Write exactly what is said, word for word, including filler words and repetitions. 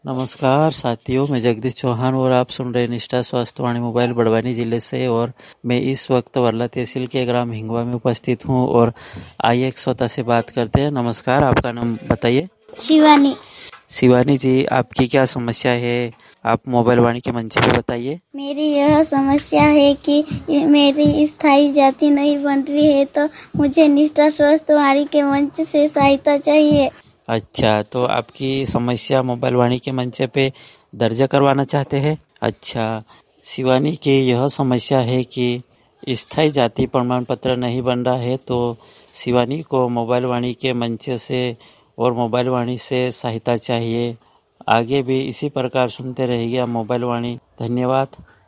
नमस्कार साथियों, मैं जगदीश चौहान और आप सुन रहे निष्ठा स्वास्थ्य वाणी मोबाइल बड़वानी जिले से। और मैं इस वक्त वर्ला तहसील के ग्राम हिंगवा में उपस्थित हूं और आइए एक श्रोता से बात करते हैं। नमस्कार, आपका नाम बताइए। शिवानी। शिवानी जी, आपकी क्या समस्या है? आप मोबाइल वाणी के मंच पे बताइए। मेरी यह समस्या है कि मेरी स्थायी जाति नहीं बन रही है, तो मुझे निष्ठा स्वास्थ्य वाणी के मंच से सहायता चाहिए। अच्छा, तो आपकी समस्या मोबाइल वाणी के मंच पे दर्ज करवाना चाहते हैं? अच्छा शिवानी की यह समस्या है कि स्थायी जाति प्रमाण पत्र नहीं बन रहा है, तो शिवानी को मोबाइल वाणी के मंच से और मोबाइल वाणी से सहायता चाहिए। आगे भी इसी प्रकार सुनते रहिए मोबाइल वाणी। धन्यवाद।